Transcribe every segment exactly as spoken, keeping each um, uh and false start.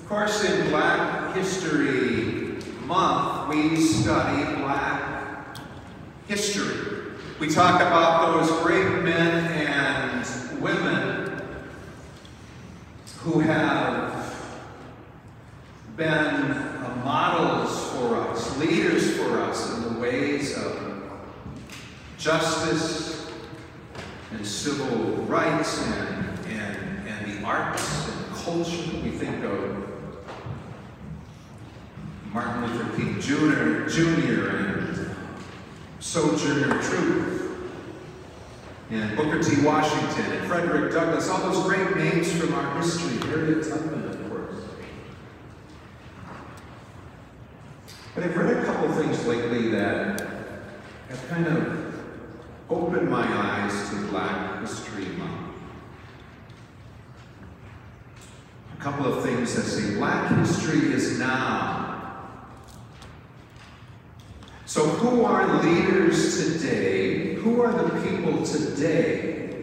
course, in Black History Month, we study Black history. We talk about those great men and women who have been models for us, leaders for us in the ways of justice and civil rights and, and, and the arts and culture. We think of Martin Luther King Junior Junior and Sojourner Truth and Booker T. Washington and Frederick Douglass, all those great names from our history. Harriet Tubman, of course. But I've read a couple things lately that have kind of opened my eyes to Black History Month. A couple of things that say Black history is now. So who are leaders today? Who are the people today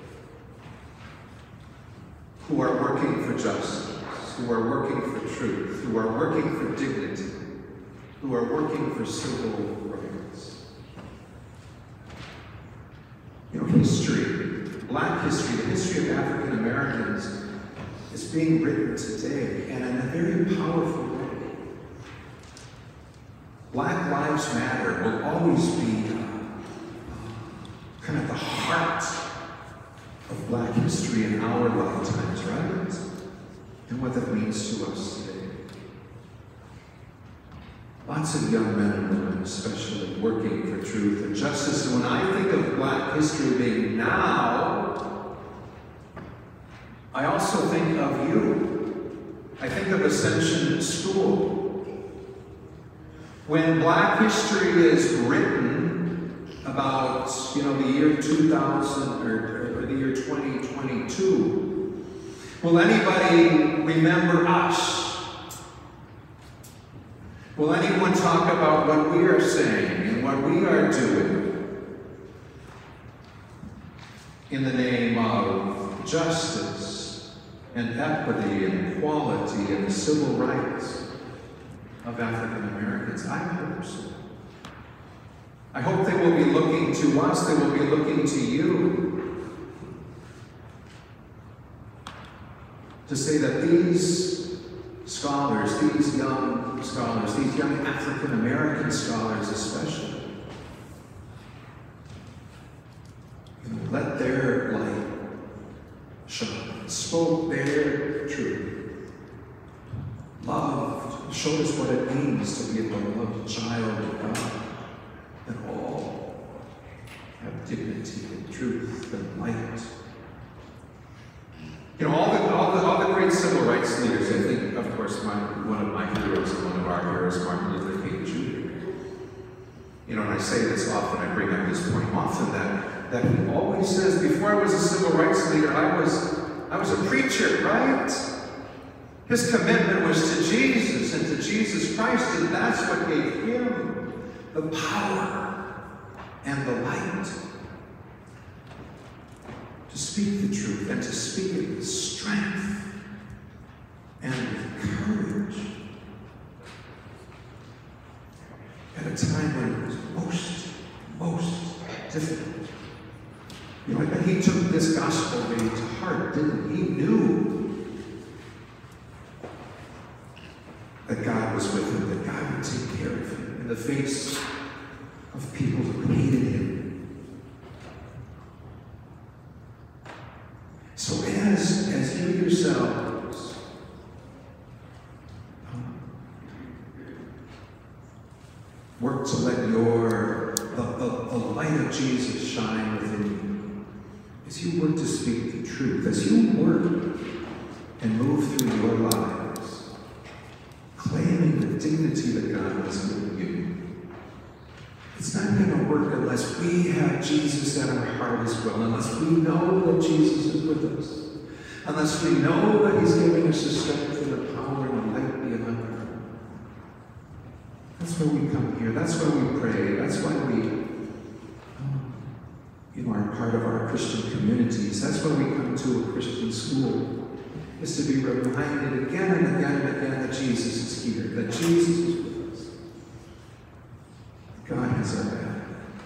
who are working for justice, who are working for truth, who are working for dignity, who are working for civil rights? You know, history, Black history, the history of African Americans is being written today, and in a very powerful way. Black Lives Matter will always be uh, kind of the heart of Black history in our lifetimes, right? And what that means to us today. Lots of young men and women, especially, working for truth and justice. And when I think of Black history being now, I also think of you. I think of Ascension School. When Black history is written about, you know, the year two thousand or, or the year twenty twenty-two, will anybody remember us? Will anyone talk about what we are saying and what we are doing in the name of justice and equity and equality and the civil rights of African Americans? I hope so. I hope they will be looking to us, they will be looking to you to say that these scholars, these young scholars, these young African American scholars especially, you know, let their light shine, spoke their truth, loved, showed us what it means to be a beloved child of God, that all have dignity and truth and light. You know, all the, all the, all the great civil rights leaders, I think, of course, my, one of my heroes and one of our heroes, Martin Luther King Junior You know, and I say this often, I bring up this point often, that, that he always says, before I was a civil rights leader, I was, I was a preacher, right? His commitment was to Jesus and to Jesus Christ, and that's what gave him the power and the light to speak the truth and to speak it with strength and with courage at a time when it was most, most difficult. You know, I bet he took this gospel really to heart, didn't he? He knew that God was with him, that God would take care of him in the face of people who hated him. So as, as you yourselves um, work to let your, the, the, the light of Jesus shine within you, as you work to speak the truth, as you work and move through your lives, claiming the dignity that God has given you. It's not going to work unless we have Jesus at our heart as well, unless we know that Jesus is with us, unless we know that he's giving us the strength and the power and the light beyond our heart. That's why we come here. That's why we pray. That's why we um, you know, are part of our Christian communities. That's why we come to a Christian school, is to be reminded again and again and again Jesus is with us. God has our back.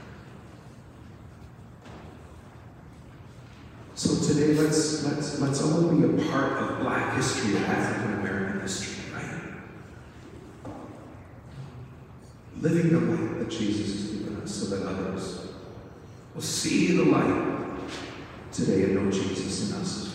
So today, let's let's let's all be a part of Black history, of African American history, right? Living the light that Jesus has given us, so that others will see the light today and know Jesus in us as well.